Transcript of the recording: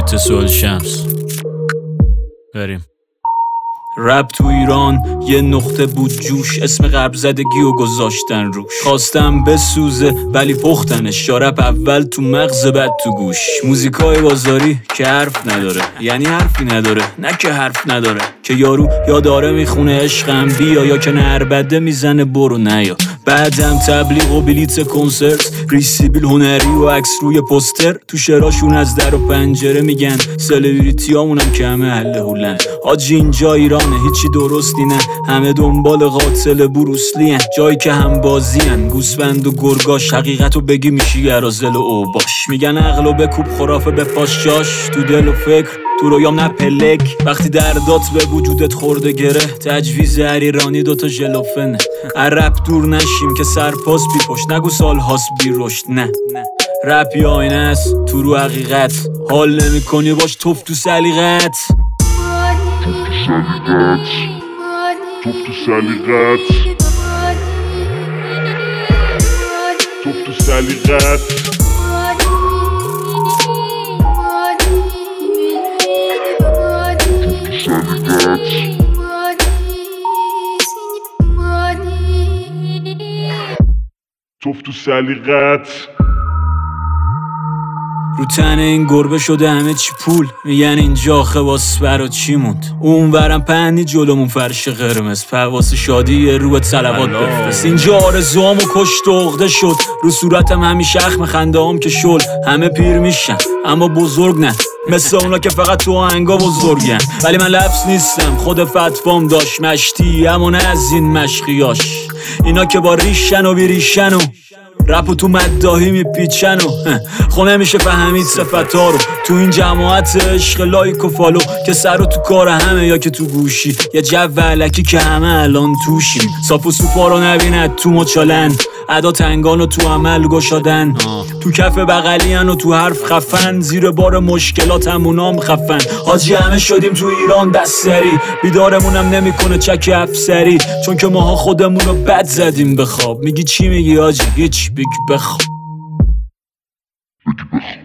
بیت سوال شمس. بریم. رپ تو ایران یه نقطه بود جوش، اسم غرب زدگی و گذاشتن روش. خواستم بسوزه ولی پختنش، یا رپ اول تو مغز بعد تو گوش. موزیکای بازاری که حرف نداره، یعنی حرفی نداره، نه که حرف نداره، که یارو یا داره میخونه عشقم بیا، یا که نربده میزنه برو نیا. بعدم تبلیغ و بلیت کنسرت، ریسیبیل هنری و عکس روی پوستر. تو شعراشون از در و پنجره میگن، سلبریتیامونم که همه اهل هولن. حاجی اینجا ایرانه هیچی درستی نه، همه دنبال قاتل بروسلی هن. جایی که هم بازی هن، گوسفند و گرگاش، حقیقتو بگی میشی گرازل و اوباش. میگن عقل و بکوب خرافه به پاش جاش، تو دل و فکر تو رویام نه پلک. وقتی دردات به وجودت خورده گره، تجویز عریرانی دوتا ژلوفنه. رپ دور نشیم که سرپاس بی پشت، نگو سال هاست بی رشد. نه رپ یا آینه است تو رو حقیقت، حال نمی کنی باش توف تو سلیقت. توف تو سلیقت، توف تو سلیقت. توف تو سلیقت. رو تن این گربه شده همه چی پول، میگن اینجا آخه واسه برا چی موند. اون ورم پنی جلومون فرش قرمز، پرواز شادی رو صلوات بفرست. اینجا آرزوامو کشت و عقده شد، رو صورتم همیشه اخم خنده هم که شل. همه پیر میشن اما بزرگ نه، مثل اونا که فقط تو آهنگا بزرگن. ولی من لفظ نیستم، خود فتوام داشت مشتی، اما نه از این مشقیاش. اینا که با ریشن و بیریشن و رپو تو مداهی میپیچن و خونه میشه فهمید صفتا رو. تو این جماعت عشق لایک و فالو، که سر رو تو کار همه یا که تو گوشی. یه جو علکی که همه الان توشیم، صاف و سوپا رو نبیند تو مچالن. ادا تنگان و تو عمل گشادن، تو کف بغلیان و تو حرف خفن. زیر بار مشکلات همونام خفن. حاجی همه شدیم تو ایران دستری، بیدارمونم نمیکنه چک افسری. چون که ماها خودمونو بد زدیم به خواب. میگی چی میگی حاجی؟ هیچ بگی بخواب.